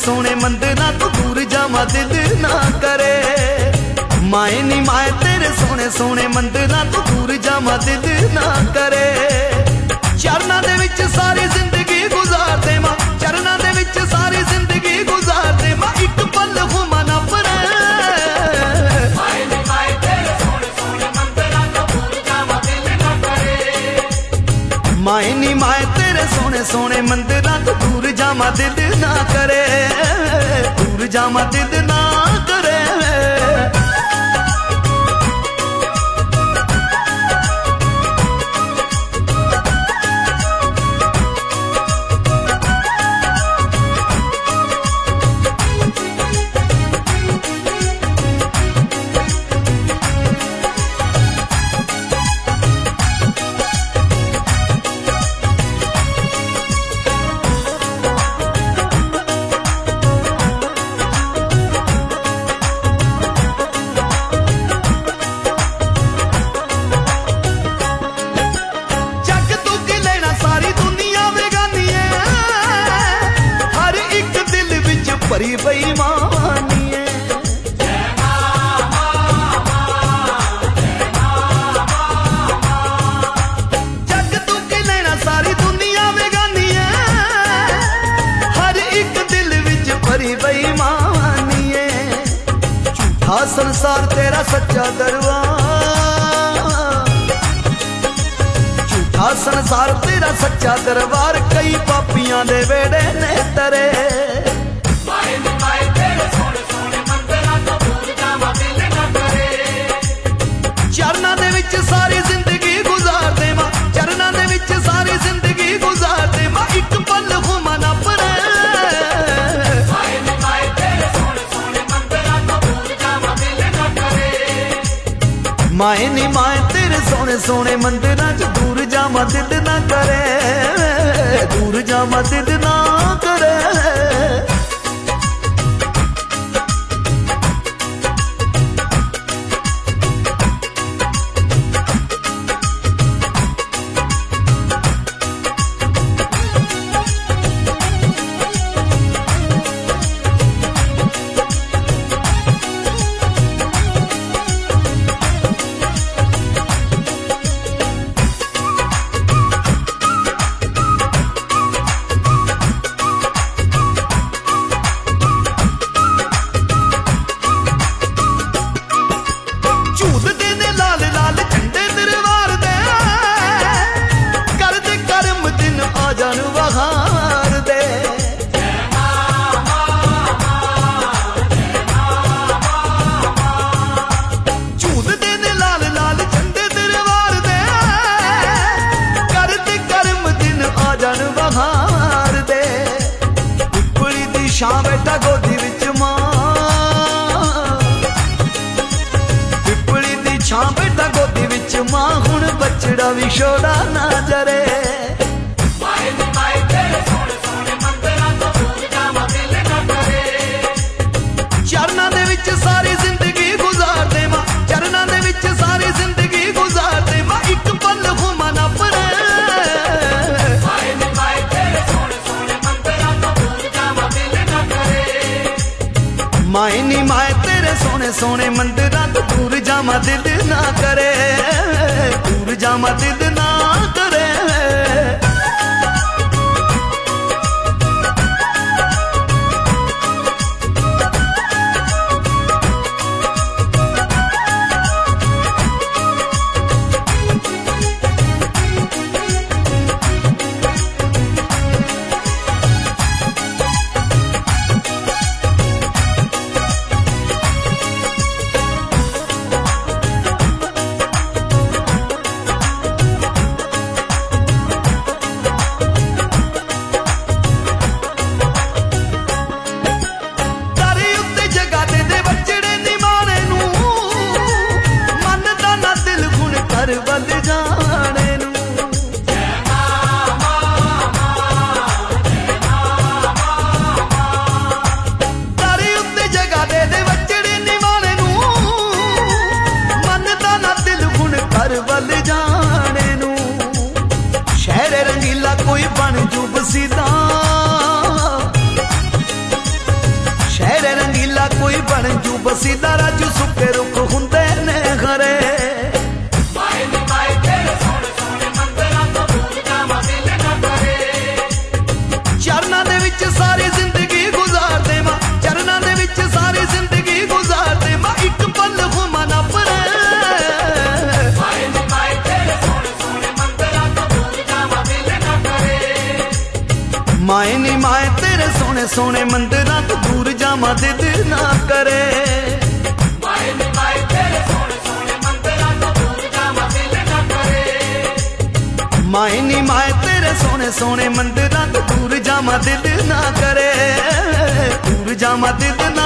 सोने मंदिरां तो दूर जावा दिल ना करे। माए नी माए तेरे सोने सोने मंदिरां तो दूर जावा दिल ना करे। चरना दे विच सारी जिंदगी गुजार दे मां, चरना दे विच सारी जिंदगी गुजार दे मां, एक पल घुमा ना परे। माए नी माए तेरे सोने सोने मंदिरां तो दूर जावा दिल ना करे। माए नी माए तेरे सोने सोने मंदिरां तो दूर जावा दिल ना करे, दूर जावा दिल ना करे। भरी बेईमानी है जग तू की लेना सारी दुनिया बेगानी है, हर एक दिल विच भरी बेईमानी है। झूठा संसार तेरा सच्चा दरबार, झूठा संसार तेरा सच्चा दरबार, कई पापियां दे वेड़े ने तरे। चरना दे विच सारी जिंदगी गुजार दे मां, चरना दे विच सारी जिंदगी गुजार दे मां, एक पल घुमा ना परे। माए नी माए तेरे सोने सोने मंदिरां तो दूर जावा दिल ना करे। माए नी माए तेरे सोने सोने मंदिरां च दूर जावा दिल ना करे, दूर जावा दिल ना करे। शां बैठा गोदी विच मां, पिपली दी छां बैठा गोदी विच मां, हुण बछड़ा भी छोड़ा ना जरे। माए नी माए तेरे सोने सोने मंदिरां तो दूर जावा दिल ना करे। चरना दे विच सारी जिंदगी गुजार दे मां, चरना दे विच सारी जिंदगी गुजार दे मां, एक पल घुमा ना परे। माए नी माए तेरे सोने सोने मंदिरां तो दूर जावा दिल ना करे। माए नी माए तेरे सोने सोने मंदिरां तो दूर जावा दिल ना करे, दूर जावा दिल ना करे। ਵੇਲਾ ਕੋਈ ਬਣ ਜੂ ਬਸੀਦਾ ਰਾਜੂ ਸੁੱਕੇ ਰੁੱਖ ਹੁੰਦੇ ਨੇ ਖਰੇ ਮਾਏ ਨੀ ਮਾਏ ਤੇਰੇ ਸੋਹਣੇ ਸੋਹਣੇ ਮੰਦਰਾਂ ਤੋਂ ਦੂਰ ਜਾਵਾਂ ਦਿਲ ਨਾ ਕਰੇ ਚਰਨਾਂ ਦੇ ਵਿੱਚ ਸਾਰੀ ਜ਼ਿੰਦਗੀ ਗੁਜ਼ਾਰ ਦੇਵਾਂ ਚਰਨਾਂ ਦੇ ਵਿੱਚ ਸਾਰੀ ਜ਼ਿੰਦਗੀ ਗੁਜ਼ਾਰ ਦੇਵਾਂ ਇੱਕ ਪਲ ਹੋਵਾਂ ਨਾ ਪਰੇ ਮਾਏ ਨੀ ਮਾਏ ਤੇਰੇ ਸੋਹਣੇ ਸੋਹਣੇ ਮੰਦਰਾਂ ਤੋਂ ਦੂਰ ਜਾਵਾਂ ਦਿਲ ਨਾ ਕਰੇ ਮਾਏ ਨੀ ਮਾਏ ਤੇਰੇ ਸੋਹਣੇ ਸੋਹਣੇ ਮੰਦਰਾਂ ਤੋਂ ਦੂਰ ਜਾਵਾਂ ਦਿਲ ਨਾ ਕਰੇ ਮਾਏ ਨੀ ਮਾਏ ਤੇਰੇ ਸੋਹਣੇ ਸੋਹਣੇ ਮੰਦਰਾਂ ਤੋਂ ਦੂਰ ਜਾਵਾਂ ਦਿਲ ਨਾ ਕਰੇ ਮਾਏ ਨੀ ਮਾਏ ਤੇਰੇ ਸੋਹਣੇ ਸੋਹਣੇ ਮੰਦਰਾਂ ਤੋਂ ਦੂਰ ਜਾਵਾਂ ਦਿਲ ਨਾ ਕਰੇ ਦੂਰ ਜਾਵਾਂ ਦਿਲ ਨਾ